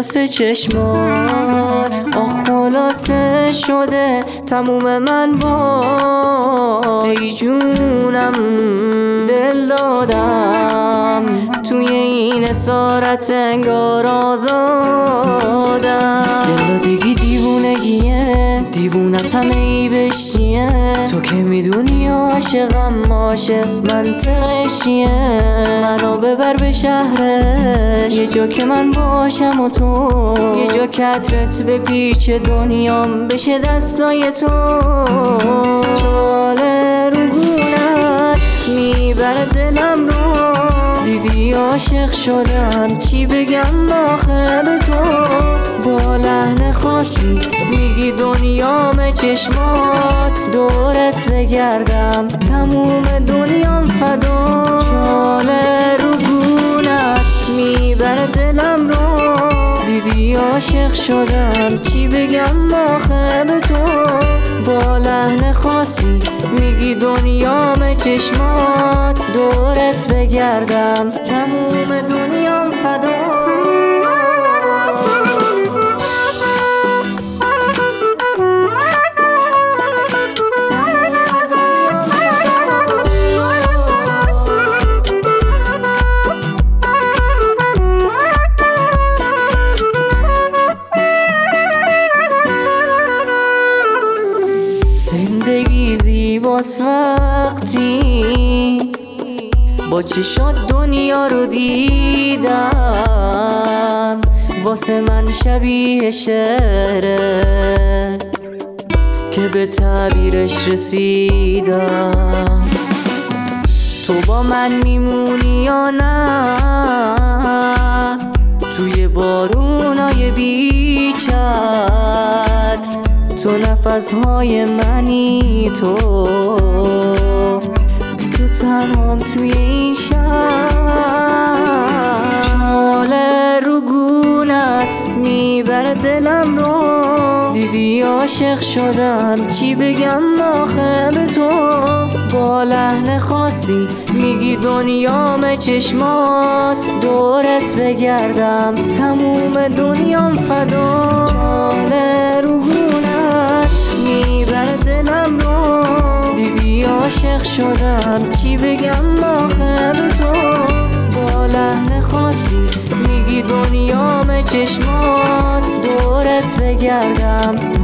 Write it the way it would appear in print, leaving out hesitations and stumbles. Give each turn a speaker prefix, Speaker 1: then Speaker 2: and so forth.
Speaker 1: واسه چشمات. خلاصه شده تموم من با ای جونم دل دادم، توی این اسارت انگار آزادم. دل دیگه دیوونگیه، دیوونت همه ای بشیه، تو که میدونی عاشقم عاشق منطقش چیه. منو ببر به شهرش، یه جا که من باشم و تو، یه جا که عطرت به پیچ دنیام بشه دستای تو. چاله رو گونت میبره دلم رو، دیدی عاشق شدم چی بگم آخه به تو. با لحن خاصی میگی دنیام چشمات، دورت بگردم تموم دنیام فدا. چاله رو گونت میبره دلم رو، دیدی عاشق شدم چی بگم آخه به تو. با لحن خاصی میگی دنیام چشمات، دورت بگردم تموم دنیام فدا. زندگی زیباست وقتی با چشات دنیا رو دیدم، واسه من شبیه شعره که به تعبیرش رسیدم. تو با من میمونی یا نه توی بارونای بیچتر، تو نفسهای منی، تو بی تو تنهام توی این شهر. چاله رو گونت میبره دلم رو، دیدی عاشق شدم چی بگم آخه به تو. با لحن خاصی میگی دنیام چشمات، دورت بگردم تموم دنیام فدا. چاله رو گونت میبره دلم رو، دیدی عاشق شدم چی بگم آخه به تو. با لحن خاصی میگی دنیام چشمات، دورت بگردم